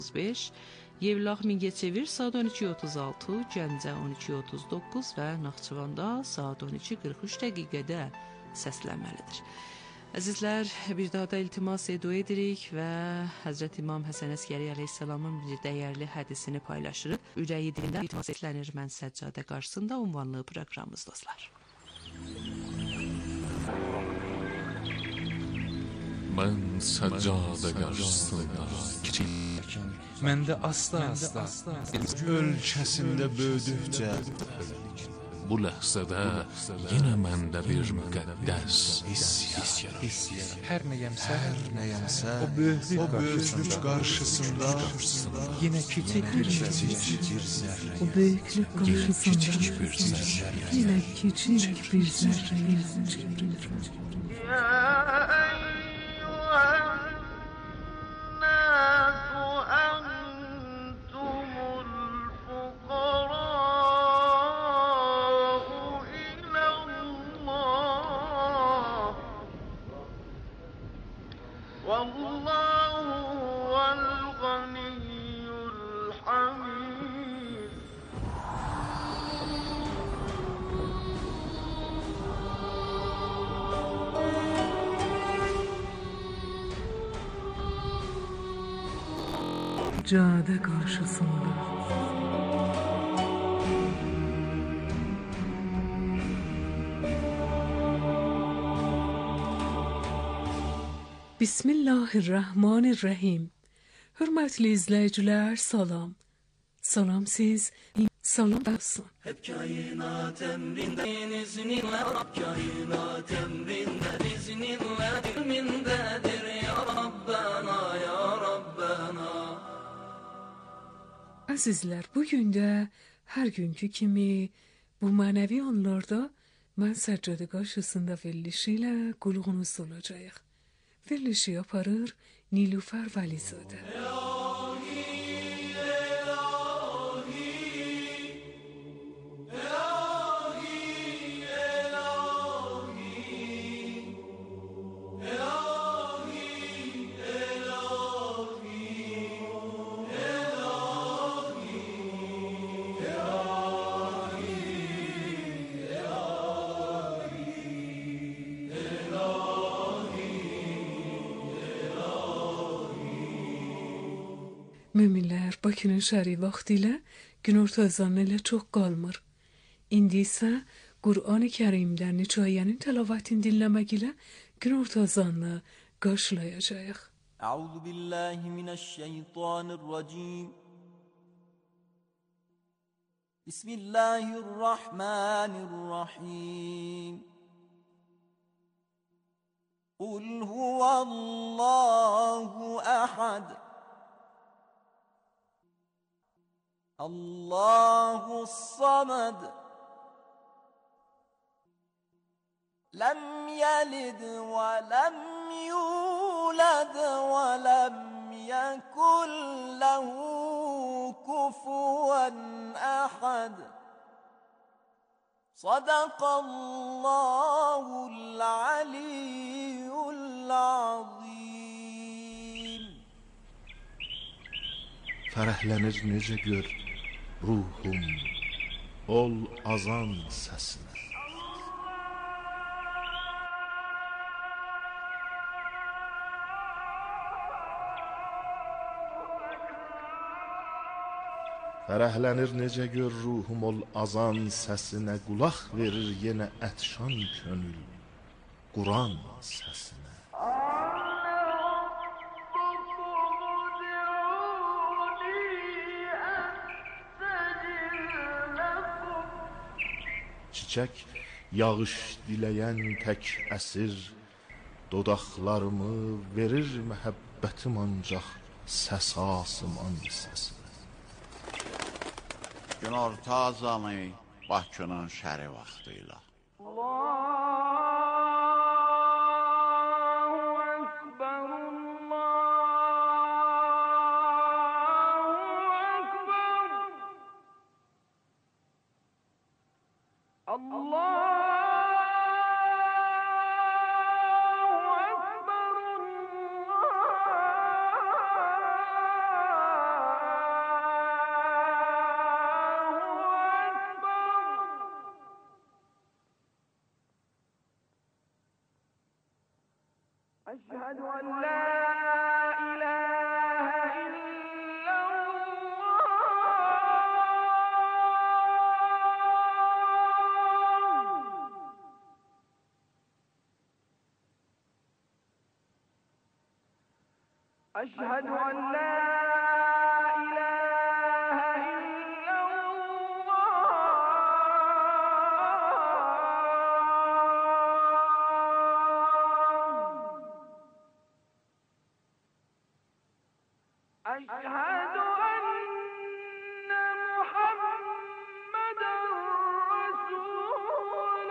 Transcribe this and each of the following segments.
35, Yevlax Mingəçevir saat 12:36, Gəncə 12:39 və Naxçıvanda saat 12:43 dəqiqədə səslənməlidir. Əzizlər, bir daha da iltimas dua edirik və Həzrət İmam Həsən Əskəri əleyhissalamın bir dəyərli hədisini paylaşırıq. Ürəyi dilində iltimas edilənir mən səccadə qarşısında ünvanlı proqramımız dostlar. Mən səccadə qarşısında kiçik, məndə asla ölkəsində böyüdükcə bu ləhzədə yenə məndə bir müqəddəs hiss yarar. Hər nəyəmsə o böyüklük qarşısında yenə kiçik bir zərrə. O böyüklük qarşısında yenə kiçik bir zərrə. Cade karşısında Bismillahirrahmanirrahim. Hörmətli izləyicilər, salam. Salam siz, salam olsun. Hep kainat emrinde izninle, kainat emrinde izninle, ilmindedir ya Rabbena, ya Rabbena. Əzizlər, bugün də hər günkü kimi bu mənəvi anlarda mən səccadə qarşısında verilişi ilə qulğunuz olacağıq. Verilişi aparır Nilüfer Vəlizadə. Müminlər Bakının şəri vaxtı ilə günorta azanı ilə çox qalmır. İndi isə Qur'an-ı Kərimdən Nicayənin təlavətini dinləmək ilə günorta azanını qarşılayacağıq. Əuzu billahi minəşşeytanirracim. Bismillahirrahmanirrahim. Qul huvallahu əhəd. Allahu samad. Lem yelid ve lem yulad ve lem yekun lehu kufuven ahad. Sadakallahul aliyyul azim. Fərəhlənir necə gör ruhum, ol azan səsinə. Fərəhlənir necə gör ruhum, ol azan səsinə. Qulaq verir yenə ətşan könül Quran səsinə. Çiçək yağış diləyən tək əsir, dodaqlarımı verir məhəbbətim ancaq səs asıman səsinə. Günorta azanı Bakının şəri vaxtıyla. أشهد أن لا إله إلا الله أشهد أن محمدا رسول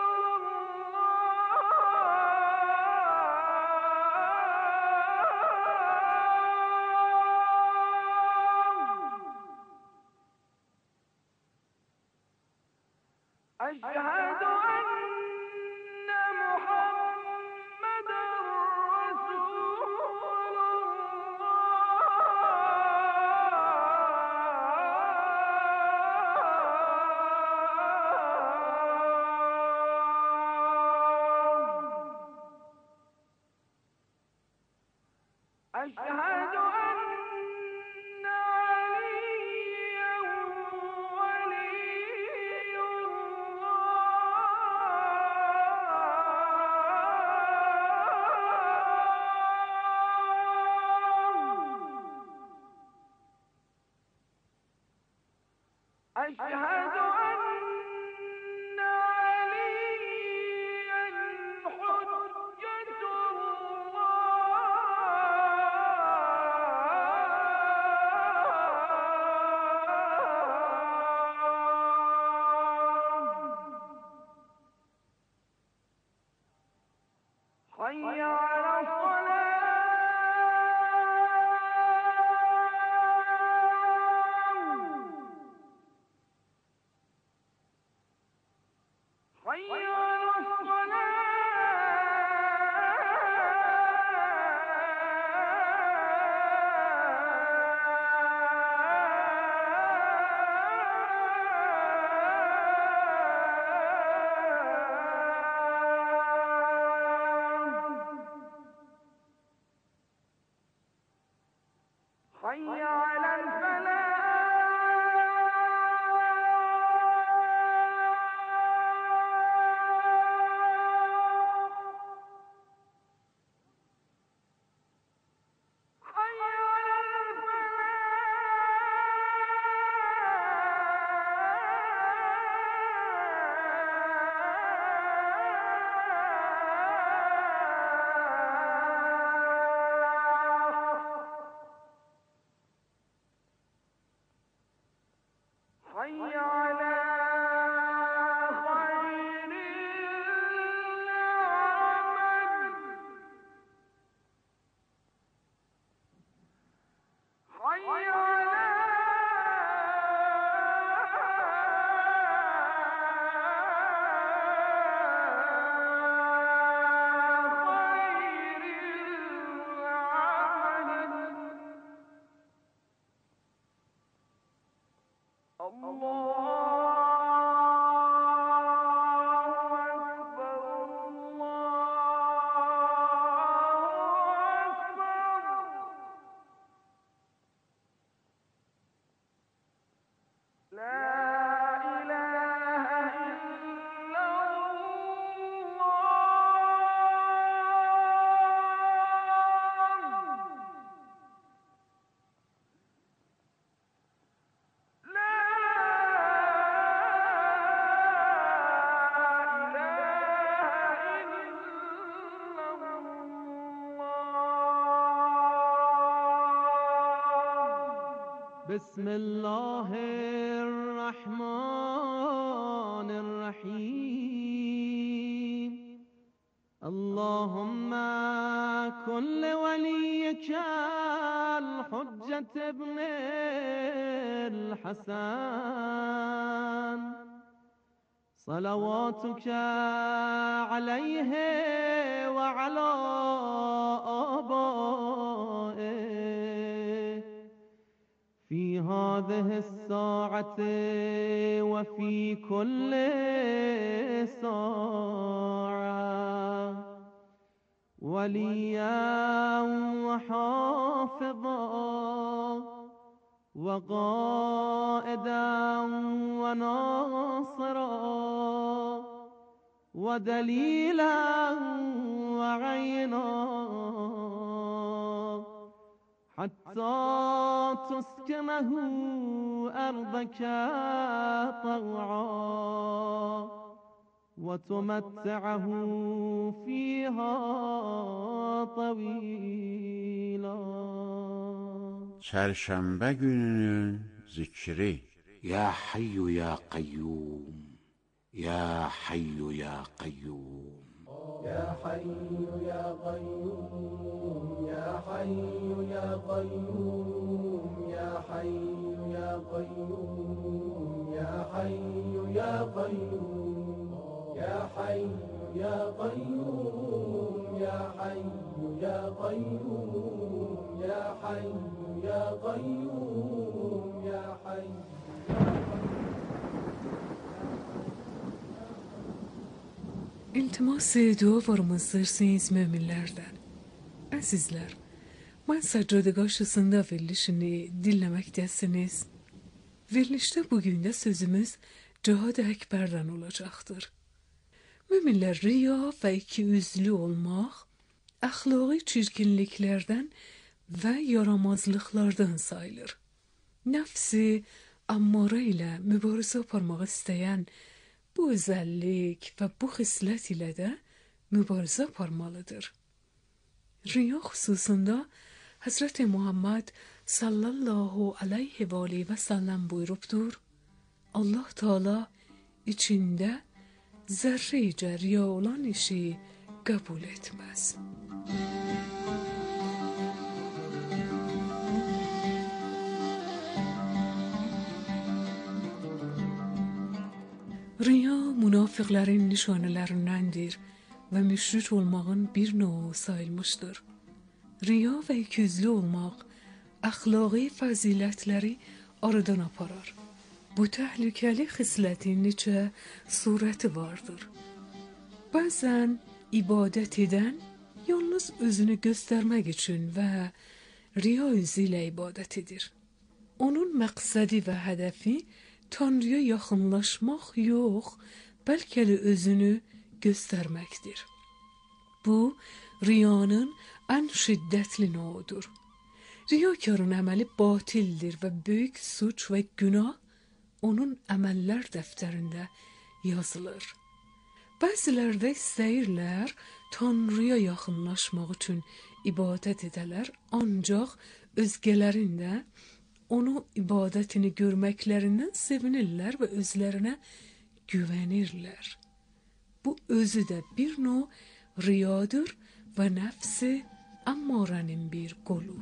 أشهد أن محمدا رسول الله أشهد أن عليا ولي أشهد أن عليا حجة الله حي على الصلاة حي على الصلاة حي على الفلاح حي على الفلاح حي على خير العمل حي على خير العمل الله أكبر الله أكبر لا إله إلا الله لا إله إلا الله بسم الله الرحمن الرحيم اللهم كن لوليك الحجة ابن الحسن صلواتك عليه وعلى آبائه في هذه الساعة وفي كل ساعة وليا وحافظا وقائدا وناصرا ودليلا وعينا حتى تسكنه أرضك طوعا وتمتعه فيها طويلا. Çərşənbə gününün zikri. Ya Hayyu ya Qayyum, Ya Hayyu ya Qayyum, Ya Hayyu ya Qayyum, Ya Hayyu ya Qayyum, Ya Hayyu ya Qayyum, Ya Hayyu ya Qayyum, Ya Hayyu ya Qayyum, Ya Hayyu ya Qayyum, Ya Hayyu ya Qayyum, Ya Hayyu. İltimas dua varımızdırsınız müminlerden. Azizler, ben Saccade karşısında verilişini dinlemektesiniz. Verilişte bugün de sözümüz Cihad-ı Ekber'den olacaktır. Müminler riya ve ikiyüzlü olmak, ahlaki çirkinliklerden ve yaramazlıklardan sayılır. Nefsi ammare ile mübarize aparmak isteyen bu özellik ve bu xislet ile de mübarize aparmalıdır. Riya hususunda Hazreti Muhammed sallallahu aleyhi ve aleyhi ve sellem buyuruptur. Allah Teala içinde zerrece riya olan işi kabul etmez. Riya münafıkların nişanelerindendir ve müşrik olmağın bir növü sayılmıştır. Riya ve ikiyüzlü olmaq əxlaqi fəzilətləri aradan aparar. Bu təhlükəli xislətin neçə surəti vardır. Bəzən ibadət edən yalnız özünü göstərmək üçün və riya üzü ilə ibadət edir. Onun məqsədi və hədəfi Tanrıya yaxınlaşmaq yox, bəlkə də özünü göstərməkdir. Bu, riyanın ən şiddətli növüdür. Riyakarın əməli batildir və böyük suç və günah onun əməllər dəftərində yazılır. Bəziləri də istəyirlər Tanrıya yaxınlaşmaq üçün ibadət edələr, ancaq özgələrin də onu ibadətini görməklərindən sevinirlər və özlərinə güvənirlər. Bu özü də bir növ riyadır və nəfsi ammarenin bir qolu.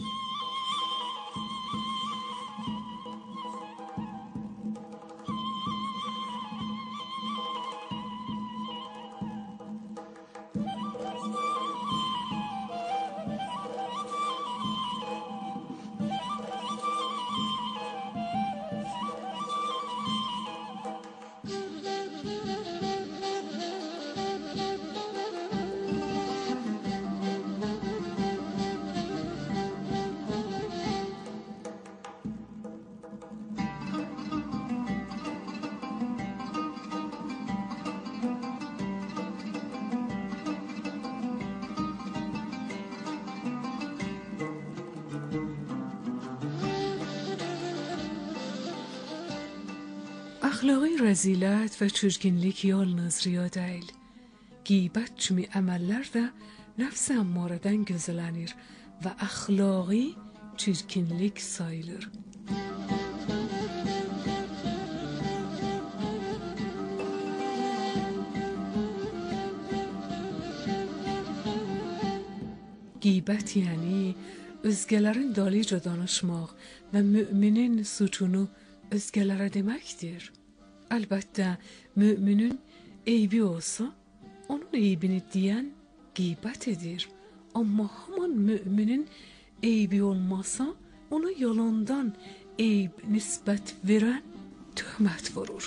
Əxlaqi rəzilət və çirkinlik yalnız riya deyil. Qeybət kimi əməllər də nəfs-i əmmarədən gözələnir və əxlaqi çirkinlik sayılır. Qeybət yəni özgələrin dalıca danışmaq və müminin suçunu özgələrə deməkdir. Əlbəttə, müminin eybi olsa, onun eybini deyən qeybət edir. Amma haman müminin eybi olmasa, ona yalandan eyb nisbət verən töhmət vurur.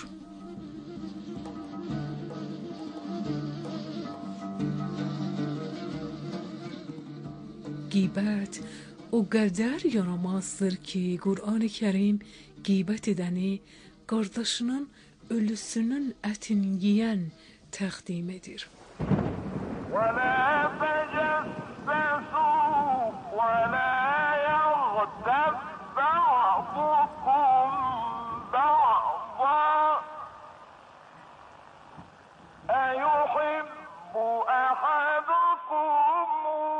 qeybət o qədər yaramazdır ki, Qur'an-ı Kərim qeybət edəni qardaşının ölüsünün ətini yeyən təqdim edir. وَلَا تَجَسَّسُوا وَلَا يَغْتَبْ بَعْضُكُمْ بَعْضًا أَيُحِبُّ أَحَدُكُمْ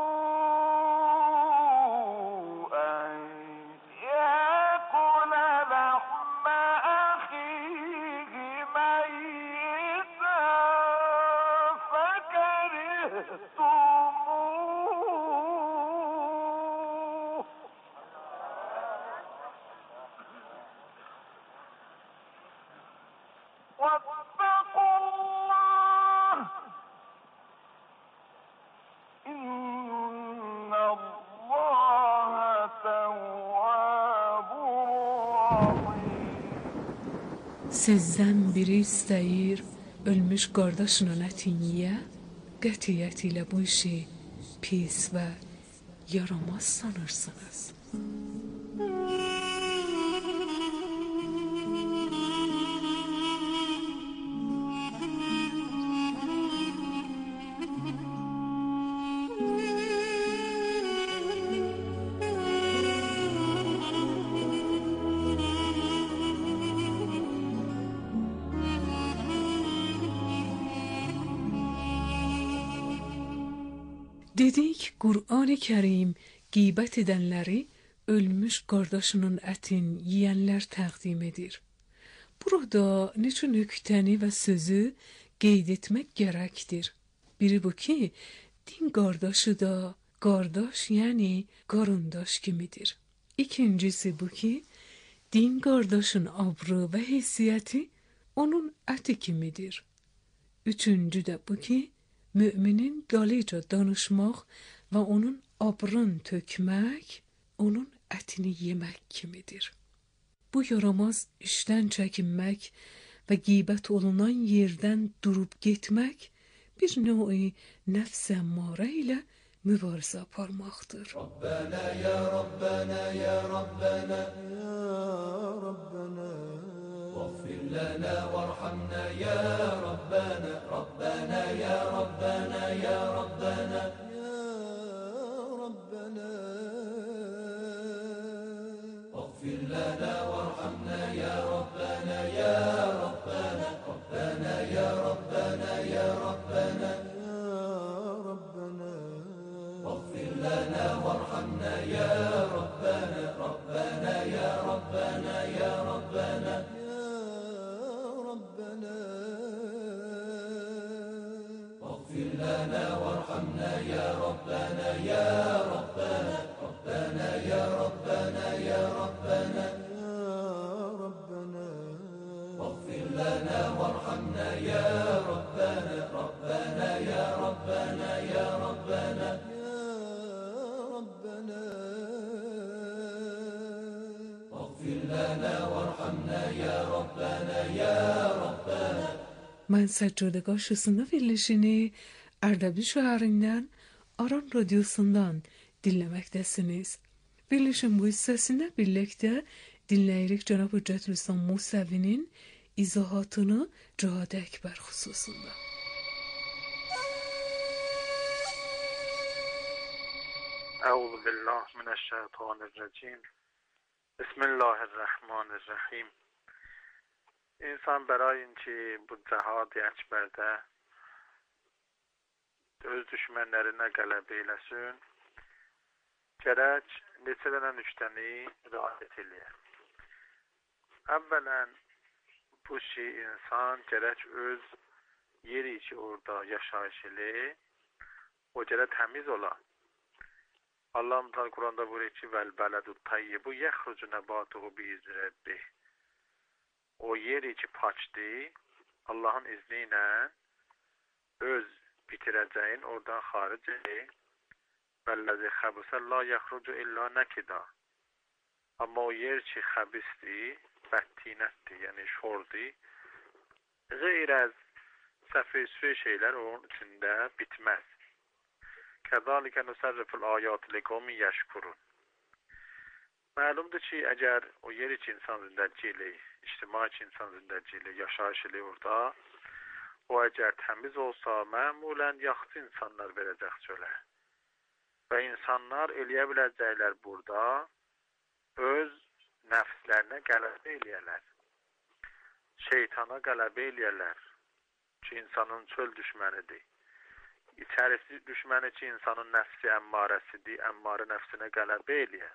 أَن يَأْكُلَ لَحْمَ أَخِيهِ مَيْتًا فَكَرِهْتُمُوهُ وَاتَّقُوا اللَّهَ إِنَّ اللَّهَ تَوَّابٌ رَحِيمٌ. Sizdən biri istəyir ölmüş qardaşının ətini yeyə, qətiyyətilə bu işi pis və yaramaz sanırsınız. Dedik, Qur'an-ı Kərim qeybət edənləri ölmüş qardaşının ətin yeyənlər təqdim edir. Burada neçə nöqtəni və sözü qeyd etmək gərəkdir. Biri bu ki, din qardaşı da qardaş, yəni qarındaş kimidir. İkincisi bu ki, din qardaşın abrı və heysiyyəti onun əti kimidir. Üçüncü də bu ki, müminin dalica danışmaq və onun abrın tökmək, onun ətini yemək kimidir. Bu yaramaz işdən çəkinmək və qeybət olunan yerdən durub getmək bir növ nəfs əmmarə ilə mübarizə aparmaqdır. Rabbana ya Rabbana ya Rabbana ya Rabbana واغفر لنا وارحمنا يا ربنا ربنا يا ربنا يا ربنا يا ربنا واغفر لنا وارحمنا يا ربنا يا ربنا ربنا يا ربنا يا ربنا يا ربنا واغفر لنا وارحمنا يا ربنا ربنا يا ربنا يا ربنا واغفر لنا وارحمنا يا ربنا يا ربنا ربنا يا ربنا يا ربنا يا ربنا واغفر لنا وارحمنا يا ربنا ربنا يا ربنا يا ربنا يا ربنا واغفر لنا وارحمنا يا ربنا يا ربنا. Mən Səccədə qarşısında birləşini Ərdəbil şəhərindən Aran radiosundan dinləməkdəsiniz. Birləşin bu hissəsində birlikdə dinləyirik Cənab Hüccətülislam Musəvinin izahatını Cihad-ı Əkbər xüsusunda. Əuzu billah minəşşeytanirracim. Bismillahirrahmanirrahim. İnsan برای اینکه bu cihad-ı əkbərdə öz düşmənlərinə qələbə eləsin, gərək neçə dənə nüqtəni riayət eləyər. Əvvələn bu ki, insan gərək öz yeri ki orada yaşayış eləyir, o gərək təmiz ola. Allah Teala Quranda buyurur ki, "Vel beledu tayyibu yahrucu nebatuhu bi'izni rabbih." O yeri ki paçdır, Allahın izni ilə öz bitirəcəyin oradan xaric edir. "Vellezî xabusə la yahrucu illa nakida." Amma o yer ki xəbisdir, bədtinətdir, yəni şordur, qeyr az səfir şeylər onun içində bitməz. كذلك نصرف الآیات لقوم یشکرون. Məlumdur ki, əgər o yer ki insan zindəcilik, ictimai ki insan zindəcilik, yaşayışılı orada, o əgər təmiz olsa, məmulən yaxşı insanlar verəcək çölə. Və insanlar eləyə biləcəklər burada, öz nəfslərinə qələbə eləyərlər. Şeytana qələbə eləyərlər ki, insanın çöl düşmənidir. İçərisi düşməni ki, insanın nəfsi əmmarəsidir, əmmarə nəfsinə qələbə eləyər.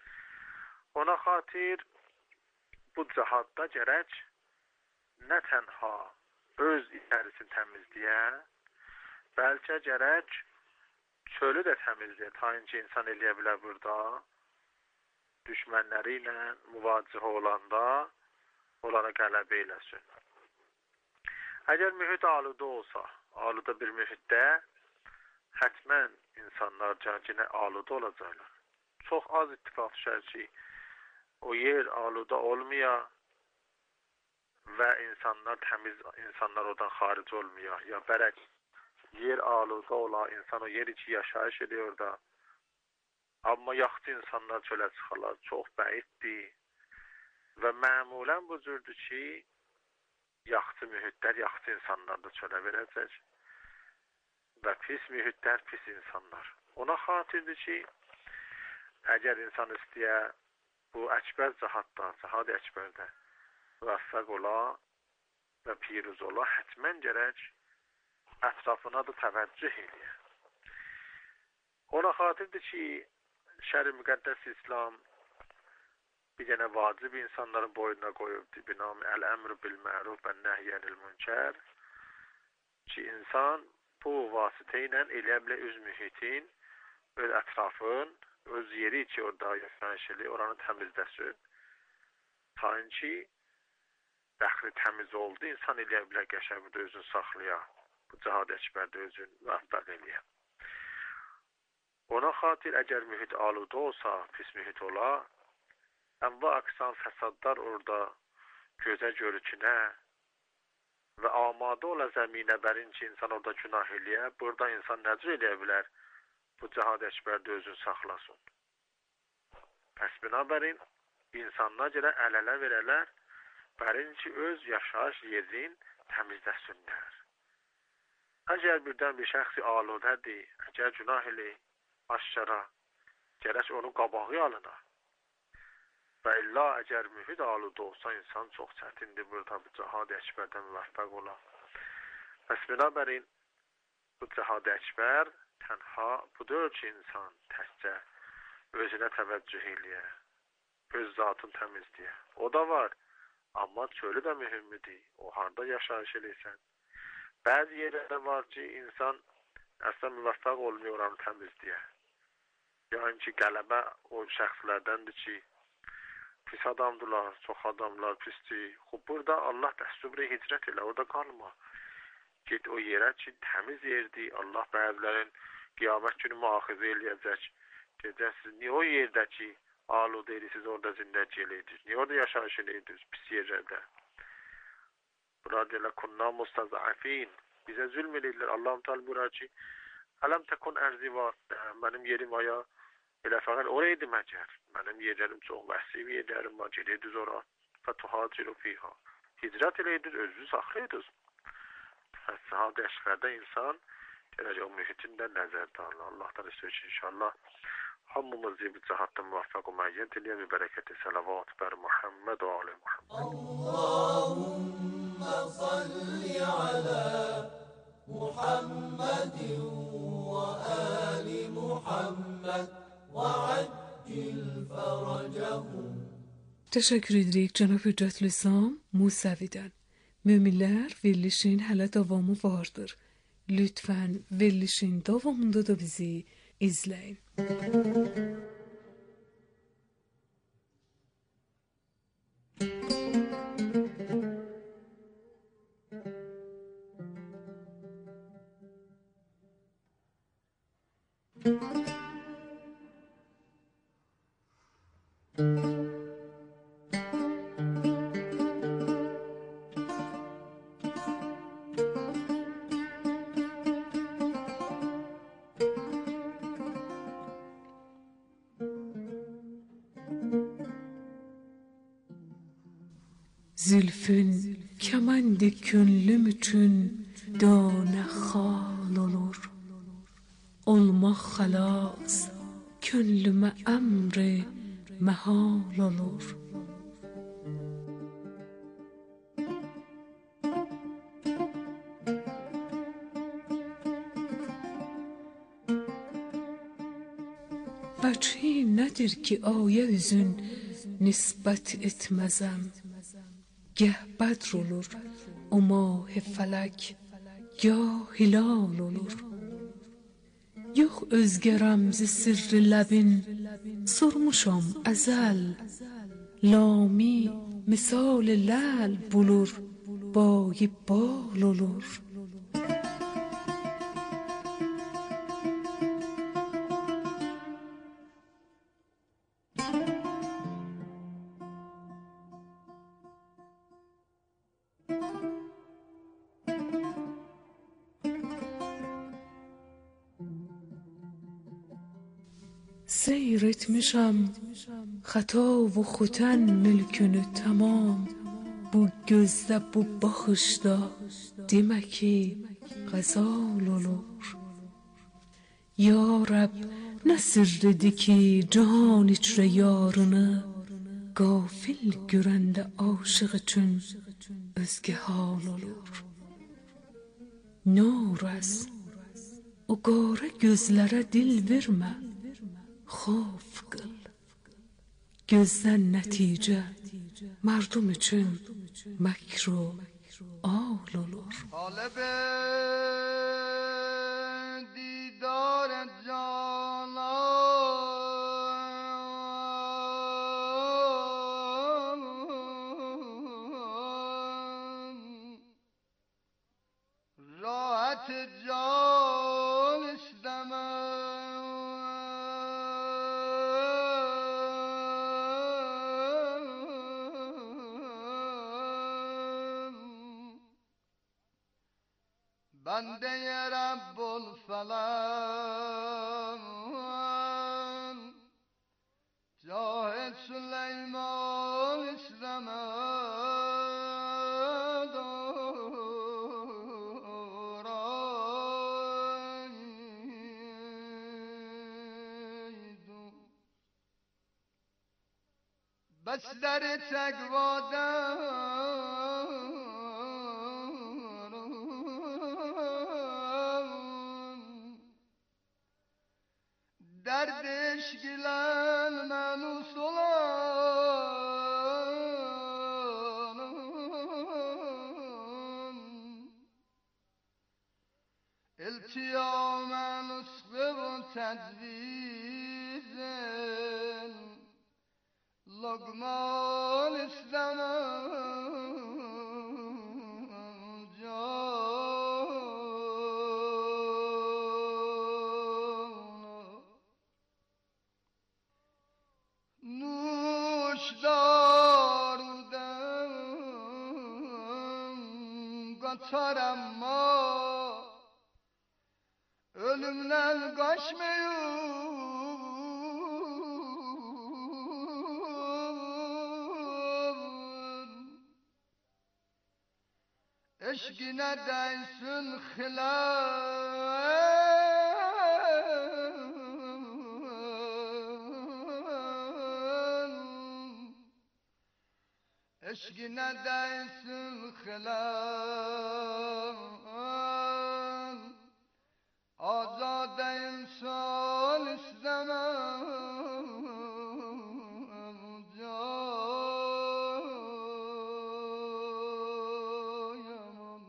Ona xatir bu cihadda gərək nə tənha öz içərisini təmizləyə, bəlkə gərək çölü də təmizləyə, tayinci insan eləyə bilər burada, düşmənləri ilə müvacihə olanda onlara qələbə eləsin. Əgər mühit aludə olsa, aludə bir mühitdə, hətmən insanlar cəcinə aludə olacaqlar. Çox az ittifaq düşər ki, o yer aluda olmuyor və insanlar təmiz insanlar oradan xaric olmuyor. Ya bərək yer aluda ola, insan o yer içi yaşayış ediyor da. Amma yaxşı insanlar çölə çıxarlar, çox bəyiddir. Və məmulən bu cürdür ki, yaxşı mühitlər, yaxşı insanlar da çölə verəcək. Və pis mühitlər, pis insanlar. Ona xatirdir ki, əgər insan istəyə bu əkbər cihadda, cihad-ı əkbərdə müvəffəq ola və piruz ola, hətmən gərək ətrafına da təvəccüh eləyər. Ona xatirdir ki, şər-i müqəddəs İslam bir dənə vacib insanların boynuna qoyubdur, binam əl-əmr bil-məruf və nəhyənil münkər ki, insan bu vasitə ilə eləyə bilər öz mühitin, öz ətrafın, öz yeri ki, orada yaşayışılı, oranı təmizləsin. Tayin ki, dəxli təmiz oldu, insan eləyə bilər qəşəbdə özünü saxlaya, bu cihad-ı əkbərdə özünü müvəffəq eləyə. Ona xatir, əgər mühit aludə olsa, pis mühit ola, əvva aqsan fəsadlar orada gözə görükünə və amadə ola zəminə bərin ki, insan orada günah eləyə, burada insan nəcür eləyə bilər? Bu cihad-ı əkbərdə özünü saxlasın. Pəs binabərin, insanlar görə əl-ələ verələr, bərin ki, öz yaşayış yerin təmizləsinlər. Əgər birdən bir şəxsi aludədir, əgər günah elə aşkara, gərək onun qabağı alına. Və illa əgər mühid aludə olsa, insan çox çətindir burada bu cihad-ı əkbərdə müvəffəq ola. Pəs binabərin, bu cihad-ı əkbər tənha budur ki, insan təkcə özünə təvəccüh eləyə, öz zatını təmizləyə. O da var, amma çölü də mühümmidir. O harda yaşayış eləysən. Bəzi yerlərdə var ki, insan əslən müvəffəq olmuyor oranı təmizləyə. Yəni ki, qələbə o şəxslərdəndir ki, pis adamdırlar, çox adamlar pisdir. Xub, burada Allah dəsturi hicrət elə, orada qalma. Git o yerə ki, təmiz yerdir. Allah bəzilərin qiyamət günü müaxizə eləyəcək. Deyəcək, siz niyə o yerdə ki, aludə edirsiniz, orada zindəci eləyirsiniz? Niyə orada yaşayış eləyirsiniz, pis yerlərdə? Burada deyirlər, kunna mustazafin. Bizə zülm eləyirlər. Allah-u Teala buyurur ki, ələm təkun ərzi var. Mənim yerim aya elə fəqət oraydı məcər. Mənim yerlərim çox vəsib yerlərim var. Gedirdiniz ora. Fətuhaciru fiha. Hicrət eləyirdiniz, özünüzü saxlaydınız. Cihad-ı əkbərdə insan gələcək o mühitindən nəzərdə alır. Allah'tan istiyor ki, inşallah hamımızı bu cihadda muvaffaq və müəyyən eləyə bi bərəkəti salavat bər Muhammed və ali Muhammed. Allahümme salli ala Muhammedin və ali Muhammed və accil faracahum. Teşekkür edirik Cenab Hüccetül İslam Musevi'den. Müminler verilişin hələ davamı vardır. Lütfen verilişin davamında da bizi izleyin. Zülfün kemendi könlüm üçün dane xal olur. Olmaq xalas könlümə əmri məhal olur. Vəchi nədir ki aya üzün nisbət etməzəm. Gəh bədr olur o mah fələk, gah hilal olur. Yox özgə rəmzi sirri ləbin, sormuşam əzəl. Lami misal ləl bulur, bayi bal olur. Seyr etmişəm xəta və xutən mülkünü tamam. Bu gözdə, bu baxışda demə ki qəzal olur. Ya Rəbb, nə sirridir ki can içrə yarını, qafil görəndə aşıq üçün özgə hal olur. Nurəz, o qara gözlərə dil vermə, خوف qıl. Gözdən nəticə mardum üçün məkr و آل olur. طالب دیدار جانان راحت جان استمر بنده رب الفلک جاه سلیمان اسلمد بس در derdش gilen menus olan iltiyam nusxı ve tecvizin logman istemem kaçar ama ölümden kaçmıyor. Eşkine değsin hilal eşkine değsin hilal azad insan istemem cayamam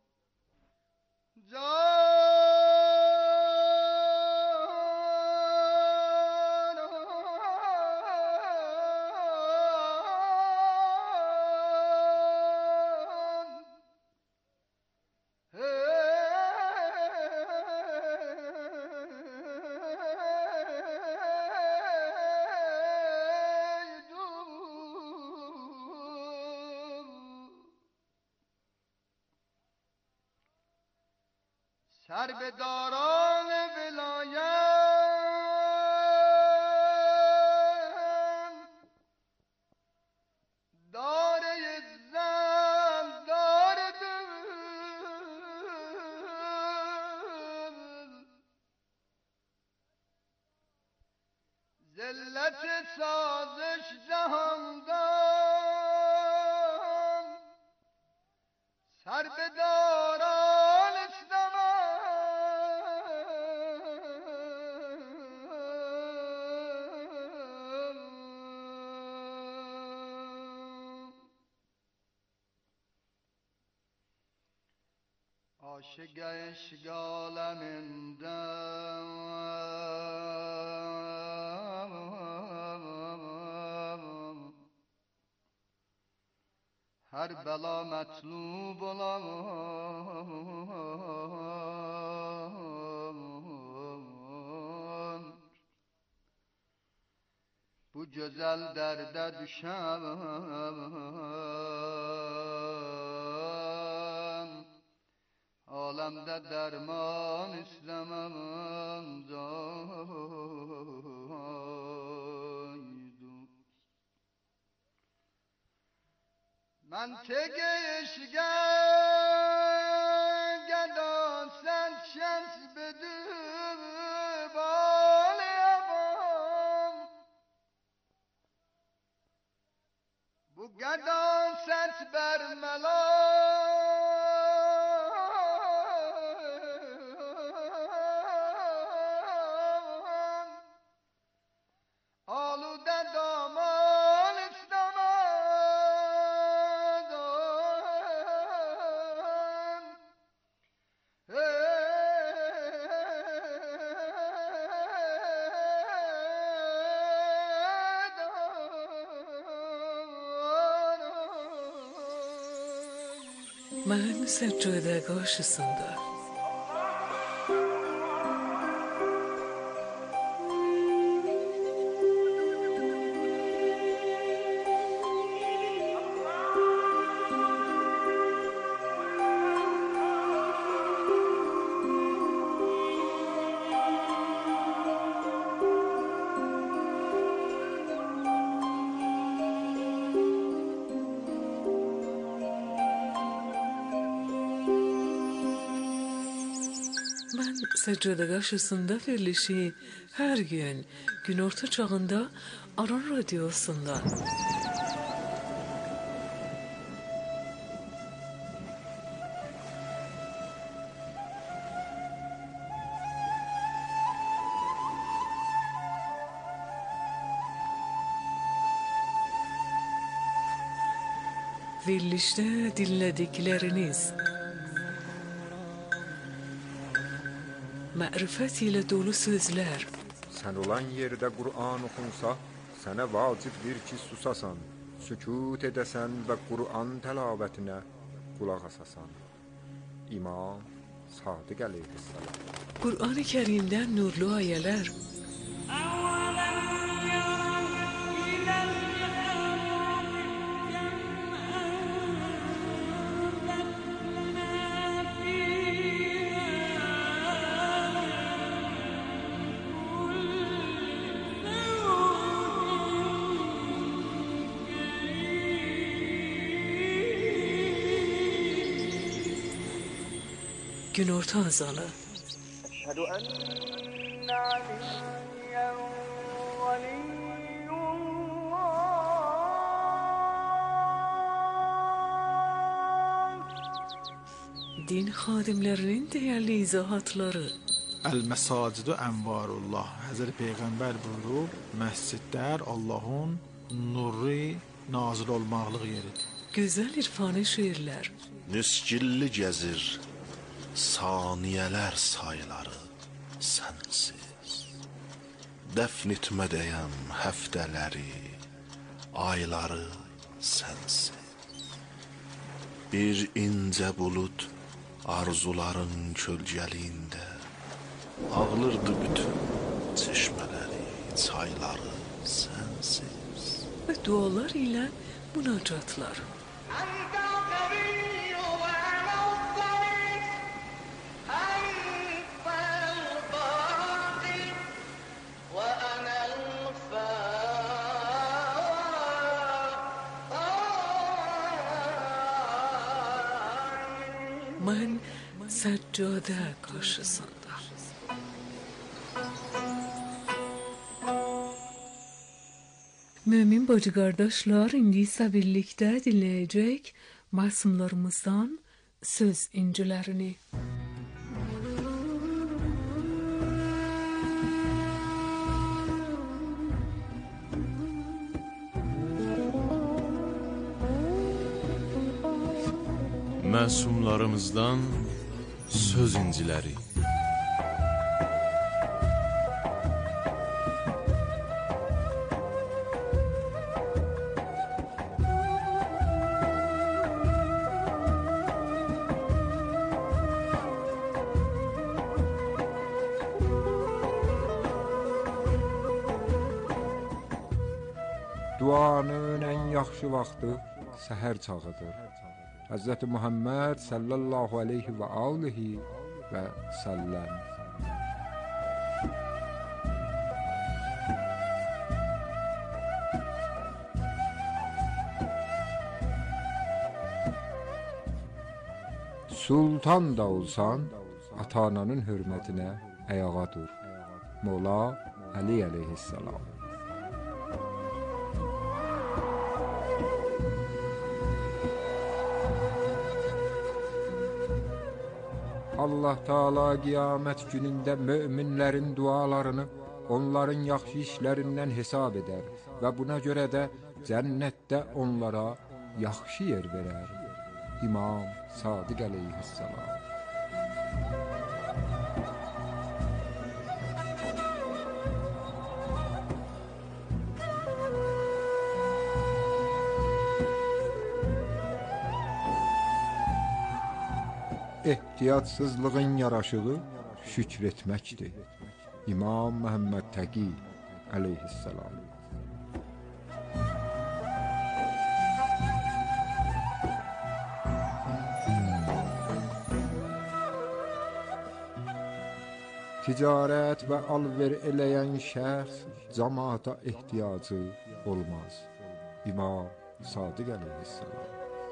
سر به داران ولایت داره زن harbedaran İslam'a aşık eşk aleminden her bela metlub olan bu güzel derde düşen alemde derman istemem zaydu منطق عشق گدان سن شمس بدو بالیم bu گدان ست بر ملان آلوده دامان Mən səccədə qarşısında Mən səccədə qarşısında verilişi hər gün günorta çağında Aran Radiyosunda verilişdə dinlədikləriniz mərifət ilə dolu sözlər. Sən olan yerdə Qur'an oxunsa, sənə vacibdir ki, susasan, sükut edəsən və Qur'an təlavetinə qulaq asasan. İmam Sadiq əleyhissalam. Qur'an-ı Kərimdən nurlu ayələr. Günorta azanı. أشهد أن عليا ولي الله. Din xadimlərinin dəyərli izahatları. El-Mesacidu Envarullah. Hazreti Peyğəmbər buyurur, məscidlər Allahın nuru nazil olmaqlıq yeridir. Gözəl irfani şeirlər. Nüskilli gəzir saniyələr sayıları sənsiz. Dəfn etmədəyəm həftələri, ayları sənsiz. Bir incə bulud arzuların kölgəliyində ağlırdı bütün çeşmələri, çayları sənsiz. Və dualar ilə münacatlar. Mən səccadə qarşısında. Mümin bacı qardaşlar, indi isə birlikdə dinləyəcək məsumlarımızdan söz incilərini. Məsumlarımızdan söz inciləri. Duanın ən yaxşı vaxtı səhər çağıdır. Hz. Muhammed sallallahu aleyhi və alihi və səlləm. Sultan da olsan, ata-ananın hörmətinə ayağa dur. Mola Ali əleyhissalam. Allah Taala qiyamət günündə möminlərin dualarını onların yaxşı işlərindən hesab edər və buna görə də cənnətdə onlara yaxşı yer verər. İmam Sadiq əleyhissalam. Ehtiyatsızlığın yaraşığı şükr etməkdir. İmam Məhəmməd Təqi əleyhissalam. Ticarət və alver eləyən şəxs cəmaata ehtiyacı olmaz. İmam Sadiq əleyhissalam.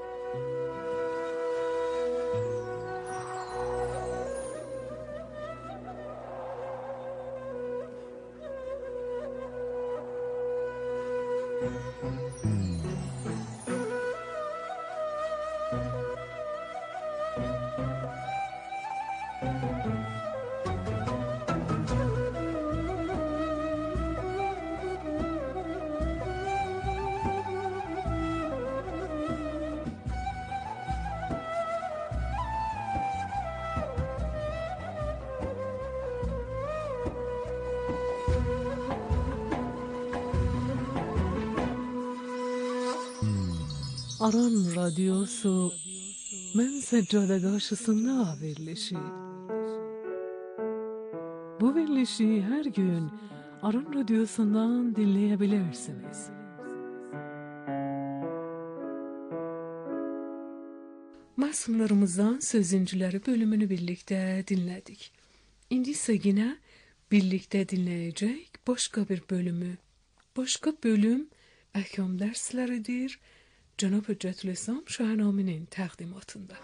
Aran Radyosu Mən Səccada qarşısında verilişi. Bu verilişi hər gün Aran Radyosu'ndan dinleyebilirsiniz. Məsumlarımızdan sözüncüləri bölümünü birlikte dinledik. İndi ise yine birlikte dinleyecek başka bir bölümü. Başka bölüm əhkam dərsləridir. Cənab Hüccətülislam Şahnaminin təqdimatında.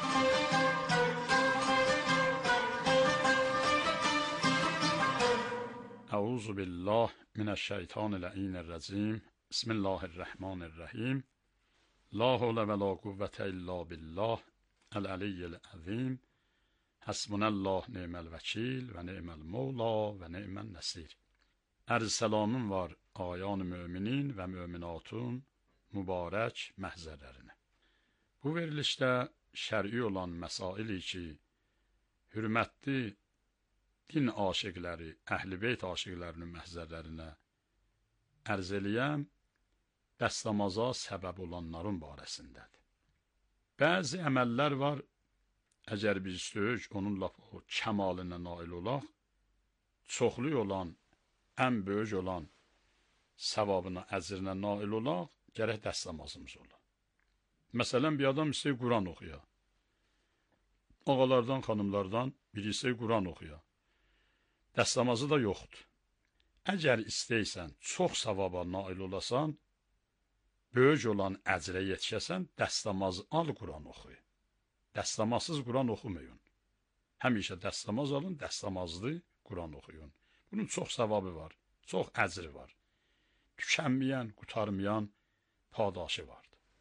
Əuzu billah minəşşeytanirracim. Bismillahirrahmanirrahim. La havle və la quvvətə illa billah. El-aliyyil azim. Hasbunallah ni'mel vekil və ni'mel mevla və ni'men nasir. Ərz salamım var ayan müminin və müminatun mübarək məhzərlərinə. Bu verilişdə şər'i olan məsaili ki, hürmətli din aşiqləri, əhl-i beyt aşiqlərinin məhzərlərinə ərz eləyəm, dəstəmaza səbəb olanların barəsindədir. Bəzi əməllər var, əgər biz istəyik, onunla o kəmalinə nail olaq, çoxlu olan, ən böyük olan savabına, əcrinə nail olaq, gərək dəstəmazımız ola. Məsələn, bir adam istəyir Quran oxuya. Ağalardan, xanımlardan biri istəyir Quran oxuya. Dəstəmazı da yoxdur. Əgər istəyirsən, çox savaba nail olasan, böyük olan əcrə yetişəsən, dəstəmaz al, Quran oxuy. Dəstəmazsız Quran oxumayın. Həmişə dəstəmaz alın, dəstəmazlı Quran oxuyun. Bunun çox savabı var, çox əcri var. Tükənməyən, qutarmayan padaşı vardır.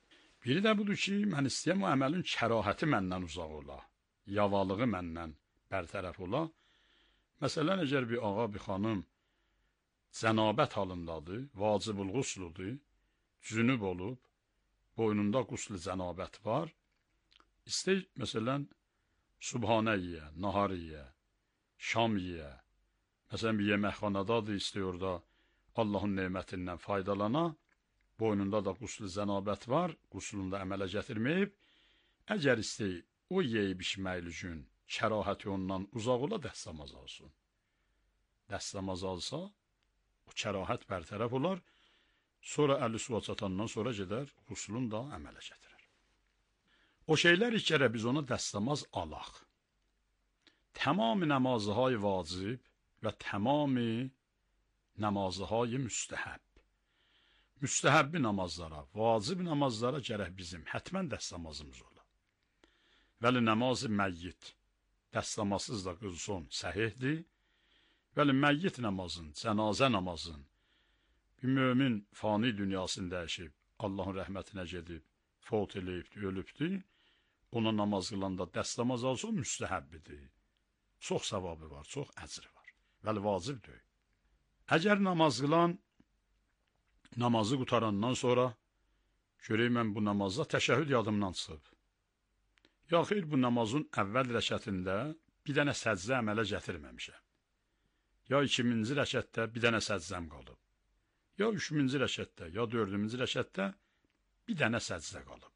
Biri də budur ki, mən istəyəm o əməlin kərahəti məndən uzaq ola, yavalığı məndən bərtərəf ola. Məsələn, əgər bir ağa, bir xanım zənabət halındadır, vacibul qusludur, cünüb olub, boynunda quslu zənabət var, istəyir, məsələn, subhanə yiyə, nahar yiyə, şam yiyə, məsələn, bir yeməkxanadadır, istəyir orada Allahın nemətindən faydalana, boynunda da quslu zənabət var, quslunda əmələ gətirməyib, əgər istəyir, o yeyib içməkli gün kərahəti ondan uzaq ola, dəstəmaz alsın. Dəstəmaz alsa, o kərahət bərtərəf olar, sonra əli suya çatandan sonra gedər, quslun da əmələ gətirir. O şeylər ikərə biz ona dəstəmaz alaq. Tamam namazهای vacib və tamam namazهای müstəhəb. Müstəhəbbi namazlara, vacib namazlara gərək bizim hətmən dəstəmazımız ola. Vəli namazı məyyit, dəstəmazsız da qılsın, səhihdir. Vəli məyyit namazın, cənazə namazın, bir mömin fani dünyasını dəyişib, Allahın rəhmətinə gedib, fot eləyibdir, ölübdür, ona namaz qılanda dəstəmaz alsın, müstəhəbbidir. Çox savabı var, çox əcri var. Vəli vacibdir. Əgər namaz qılan, namazı qutarandan sonra, görək mən bu namazda təşəhhüd yadımdan çıxıb. Ya xeyr, bu namazın əvvəl rəkətində bir dənə səcdə əmələ gətirməmişəm. Ya 2-ci rəkətdə bir dənə səcdəm qalıb. Ya 3-cü rəkətdə, ya 4-cü rəkətdə bir dənə səcdə qalıb.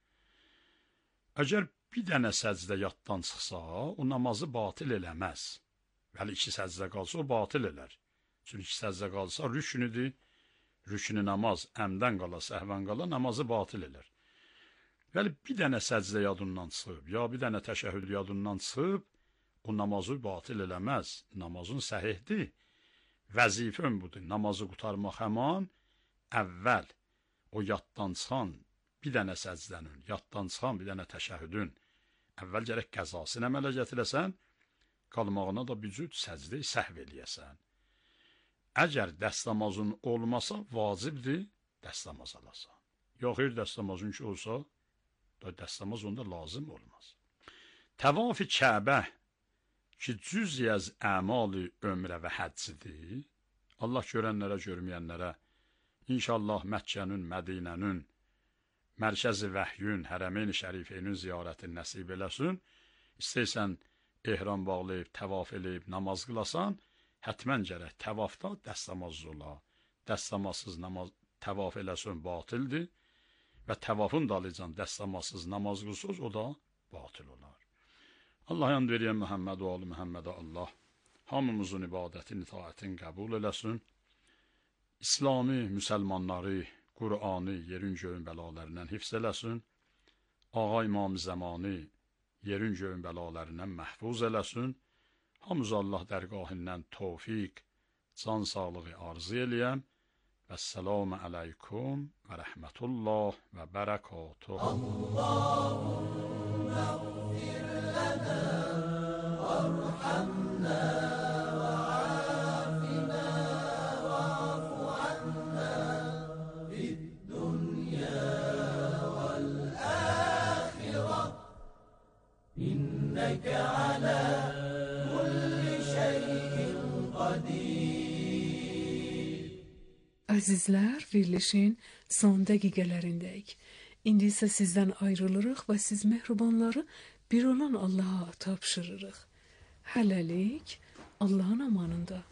Əgər bir dənə səcdə yaddan çıxsa, o namazı batil eləməz. Vəli 2 səcdə qalsa, o batil elər. Çünki 2 səcdə qalsa, rüknüdür. Rüknü namaz əmdən qala, səhvən qala, namazı batil elər. Vəli bir dənə səcdə yadından çıxıb, ya bir dənə təşəhhüd yadından çıxıb, o namazı batil eləməz. Namazın səhihdir. Vəzifən budur. Namazı qutarmaq həman əvvəl o yaddan çıxan bir dənə səcdənin, yaddan çıxan bir dənə təşəhhüdün əvvəl gərək qəzasını əmələ gətirəsən, qalmağına da bir cüt səcdə səhv eləyəsən. Əgər dəstəmazın olmasa, vacibdir, dəstəmaz alasan. Yox, xeyr, dəstəmazın ki olsa, da dəstəmaz onda lazım olmaz. Təvaf-ı Kəbə ki, cüz-i az əmal-i ömrə və həccidir, Allah görənlərə, görməyənlərə, inşallah Məkkənin, Mədinənin, Mərkəzi Vəhyün, Hərəmeyn-i Şərifeynin ziyarətini nəsib eləsin, istəysən ehram bağlayıb, təvaf eləyib, namaz qılasan, hətmən gərək təvafda dəstəmaz ola. Dəstəmazsız təvaf eləsin batildir və təvafın dalıcan dəstəmazsız namaz qılsız, o da batil olar. Allah yan veriyən Muhammed və Ali Muhammedə Allah hamımızın ibadətini, itaətini qəbul eləsin. İslami müsəlmanları, Qur'anı yerin göyün bəlalarından hifz eləsin. Ağa İmam Zəmani yerin göyün bəlalarından məhfuz eləsin. Hamımız Allah dərgahından tövfiq, can sağlığı arzu eləyəm. Vəssalamu aleykum və rəhmətullah və bərəkatuh. Allahümme ğfir lənə vərhamnə və afina və afu annə fid-dünya vəl-əxirə innəkə alə Əzizlər, verilişin son dəqiqələrindəyik. İndi isə sizdən ayrılırıq və siz mehribanları bir olan Allaha tapşırırıq. Hələlik Allahın amanında.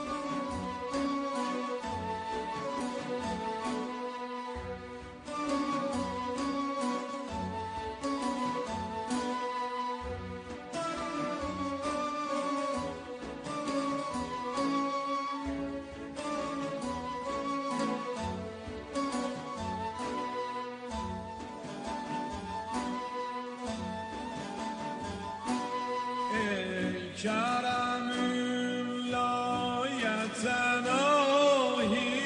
Kerem'ün layeten ahi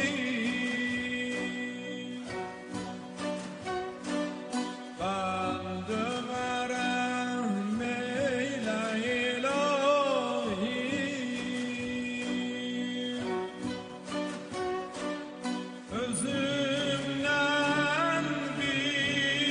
Bende verem eyle ilahi Özümden bir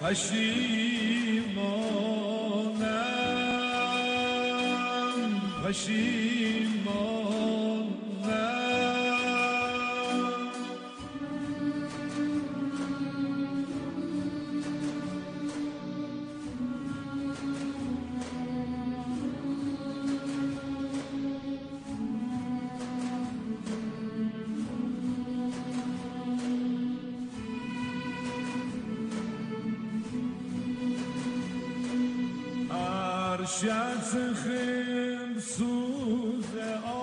شخم سوز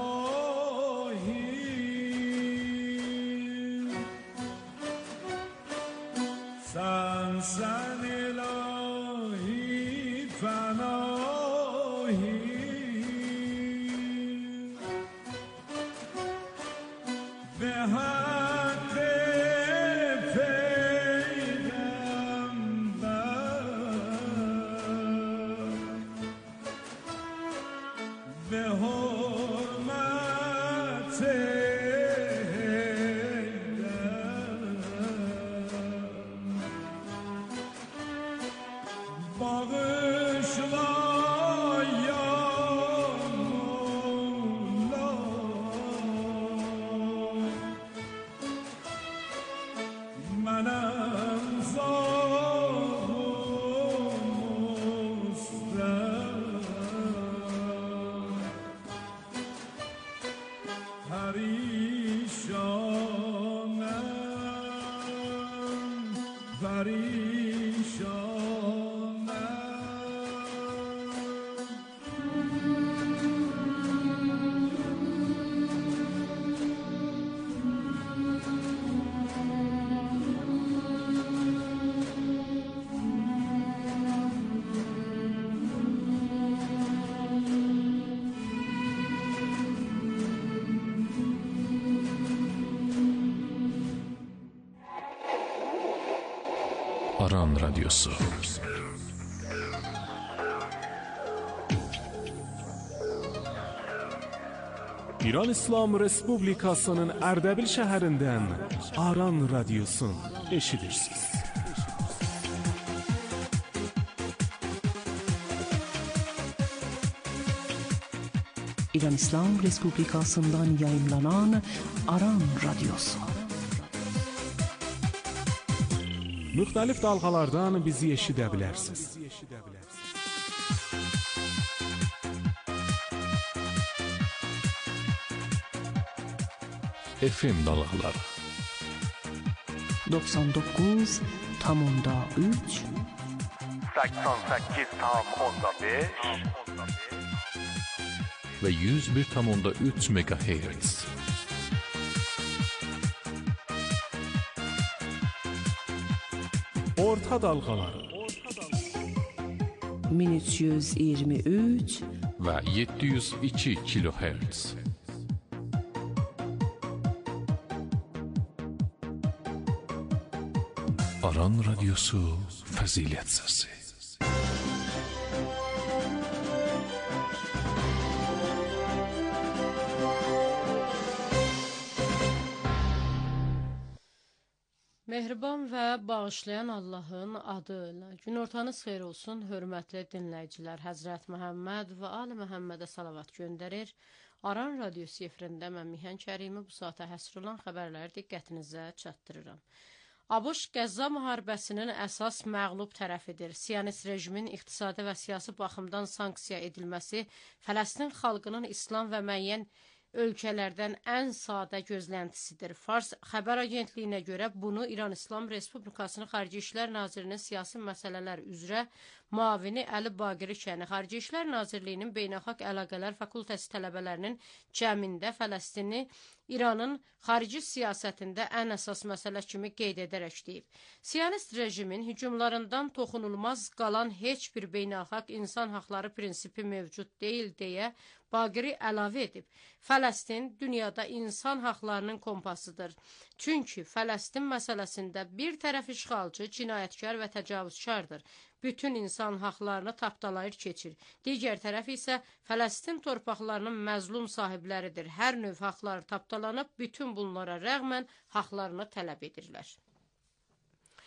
آهی سنسن الهی فناهی به حق به حرمت بغشوا یا مولا منم زار Aran Radyosu. İran İslam Respublikasının Ərdəbil şəhərindən Aran Radyosun eşidirsiniz. İran İslam Respublikasından yayınlanan Aran Radyosu. Müxtəlif dalğalardan bizi eşidə bilərsiniz. FM dalğaları 99.3 88.5 ve 101.3 MHz. Orta dalğaları 1323 ve 702 kHz. Aran Radyosu Fəzilət Səsi. Mehriban və bağışlayan Allahın adı ilə. Günortanız xeyir olsun, hörmətli dinləyicilər. Həzrət Məhəmməd və Ali Məhəmmədə salavat göndərir. Aran Radyosu efirində mən Mihan Kərimi bu saata həsr olan xəbərləri diqqətinizə çatdırıram. ABŞ Qəzza müharibəsinin əsas məğlub tərəfidir. Siyonist rejimin iqtisadi və siyasi baxımdan sanksiya edilməsi Fələstin xalqının İslam və müəyyən ölkələrdən ən sadə gözləntisidir. Fars xəbər agentliyinə görə bunu İran İslam Respublikasının Xarici İşlər Nazirinin siyasi məsələlər üzrə müavini Əli Baqirikəni Xarici İşlər Nazirliyinin beynəlxalq əlaqələr fakültəsi tələbələrinin cəmində Fələstini İranın xarici siyasətində ən əsas məsələ kimi qeyd edərək deyib. Siyonist rejimin hücumlarından toxunulmaz qalan heç bir beynəlxalq insan haqları prinsipi mövcud deyil deyə Baqiri əlavə edib. Fələstin dünyada insan haqlarının kompasıdır. Çünki Fələstin məsələsində bir tərəf işğalçı, cinayətkar və təcavüzkardır. Bütün insan haqlarını tapdalayır keçir. Digər tərəf isə Fələstin torpaqlarının məzlum sahibləridir. Hər növ haqları tapdalanıb, bütün bunlara rəğmən haqlarını tələb edirlər.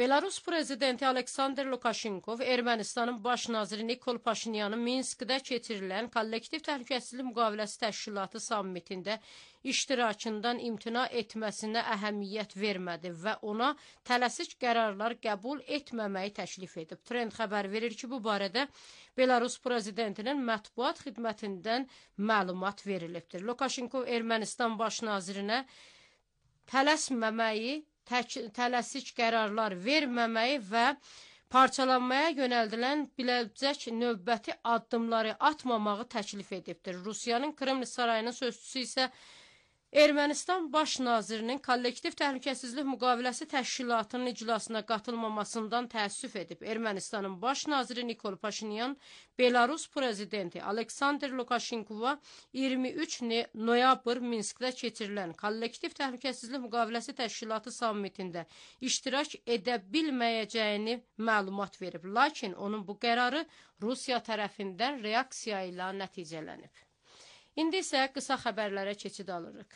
Belarus prezidenti Aleksandr Lukashenko Ermənistanın baş naziri Nikol Paşinyanın Minskdə keçirilən Kollektiv Təhlükəsizlik Müqaviləsi Təşkilatı sammitində iştirakından imtina etməsinə əhəmiyyət vermədi və ona tələsik qərarlar qəbul etməməyi təklif edib. Trend xəbər verir ki, bu barədə Belarus prezidentinin mətbuat xidmətindən məlumat verilibdir. Lukashenko Ermənistan baş nazirinə tələsməməyi, tələsik qərarlar verməməyi və parçalanmaya yönəldilən biləcək növbəti addımları atmamağı təklif edibdir. Rusiyanın Kreml sarayının sözçüsü isə Ermənistan baş nazirinin Kollektiv Təhlükəsizlik Müqaviləsi Təşkilatının iclasına qatılmamasından təəssüf edib. Ermənistanın baş naziri Nikol Paşinyan Belarus prezidenti Aleksandr Lukashenkova 23 noyabr Minskdə keçirilən Kollektiv Təhlükəsizlik Müqaviləsi Təşkilatı sammitində iştirak edə bilməyəcəyini məlumat verib. Lakin onun bu qərarı Rusiya tərəfindən reaksiya ilə nəticələnib. İndi isə qısa xəbərlərə keçid alırıq.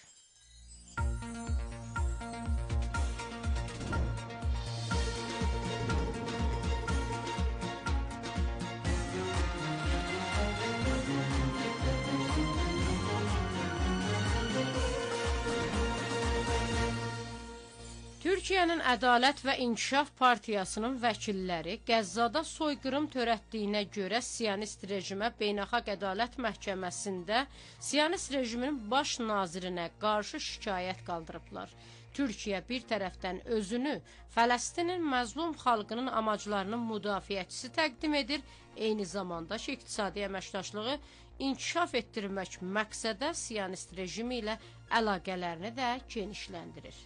Türkiyənin Ədalət və İnkişaf Partiyasının vəkilləri Qəzzada soyqırım törətdiyinə görə Siyonist rejimə Beynəlxalq Ədalət Məhkəməsində Siyonist rejiminin baş nazirinə qarşı şikayət qaldırıblar. Türkiyə bir tərəfdən özünü Fələstinin məzlum xalqının amaclarının müdafiəçisi təqdim edir, eyni zamanda ki, iqtisadi əməkdaşlığı inkişaf etdirmək məqsədə Siyonist rejimi ilə əlaqələrini də genişləndirir.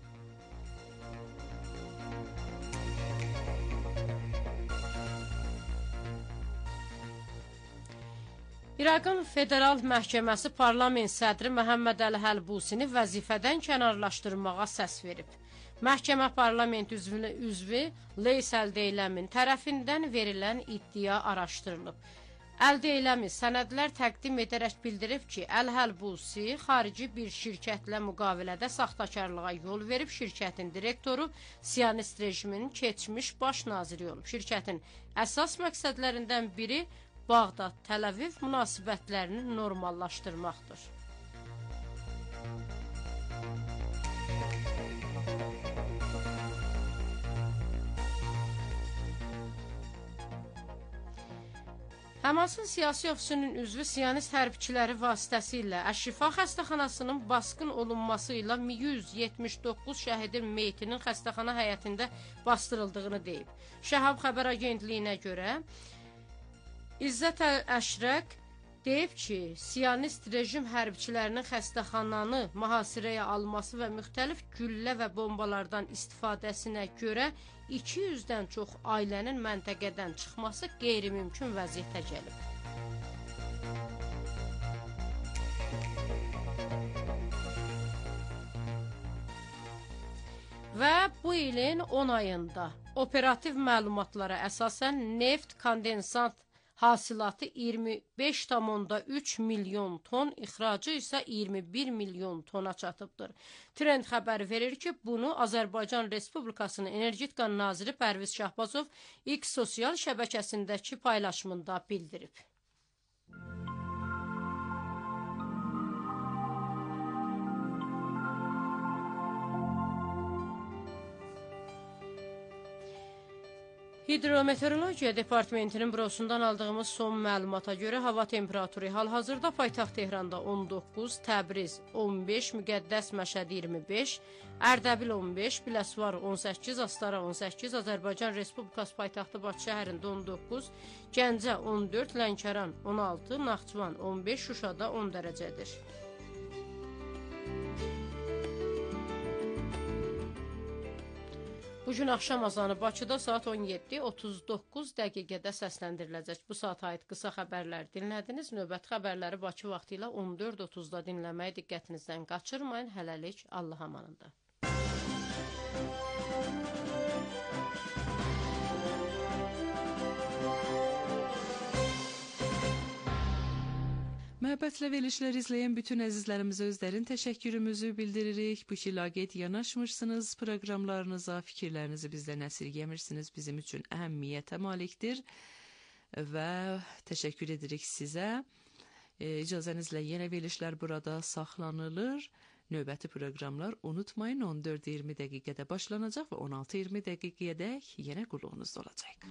İraqın Federal Məhkəməsi Parlament sədri Məhəmməd Əli Həlbusini vəzifədən kənarlaşdırmağa səs verib. Məhkəmə parlament üzvü Leys Əldeyləmin tərəfindən verilən iddia araşdırılıb. Əldeyləmi sənədlər təqdim edərək bildirib ki, Əl-Həlbusi xarici bir şirkətlə müqavilədə saxtakarlığa yol verib, şirkətin direktoru Siyonist rejiminin keçmiş baş naziri olub. Şirkətin əsas məqsədlərindən biri Bağdad-Təl-Əviv münasibətlərini normallaşdırmaqdır. Həmasın siyasi ofisinin üzvü Siyonist hərbçiləri vasitəsilə Əş-Şifa xəstəxanasının basqın olunması ilə 179 şəhidin meyitinin xəstəxana həyətində bastırıldığını deyib. Şəhab xəbər agentliyinə görə İzzət Əşrəq deyib ki, Siyonist rejim hərbçilərinin xəstəxananı mühasirəyə alması və müxtəlif güllə və bombalardan istifadəsinə görə 200-dən çox ailənin məntəqədən çıxması qeyri-mümkün vəziyyətə gəlib. Və bu ilin 10 ayında operativ məlumatlara əsasən neft kondensat hasilatı 25,3 milyon ton, ixracı isə 21 milyon tona çatıbdır. Trend xəbər verir ki, bunu Azərbaycan Respublikasının Energetika naziri Pərviz Şahbazov X sosial şəbəkəsindəki paylaşımında bildirib. Hidrometeorologiya Departamentinin bürosundan aldığımız son məlumata görə hava temperaturu hal-hazırda paytaxt Tehranda 19, Təbriz 15, Müqəddəs Məşəd 25, Ərdəbil 15, Biləsuvar 18, Astara 18, Azərbaycan Respublikası paytaxtı Bakı şəhərində 19, Gəncə 14, Lənkəran 16, Naxçıvan 15, Şuşada 10 dərəcədir. Bugün axşam azanı Bakıda saat 17:39 dəqiqədə səsləndiriləcək. Bu saat aid qısa xəbərlər dinlədiniz. Növbəti xəbərləri Bakı vaxtı ilə 14:30-da dinləməyi diqqətinizdən qaçırmayın. Hələlik Allah amanında. Məhəbbətlə verilişlər izləyən bütün əzizlərimizə özlərin təşəkkürümüzü bildiririk. Bu ki, laqeyd yanaşmırsınız proqramlarınıza, fikirlərinizi bizdən əsirgəmirsiniz. Bizim üçün əhəmiyyətə malikdir və təşəkkür edirik sizə. İcazənizlə yenə verilişlər burada saxlanılır. Növbəti proqramlar unutmayın 14-20 dəqiqədə başlanacaq və 16-20 dəqiqədək yenə qulluğunuzda olacaq.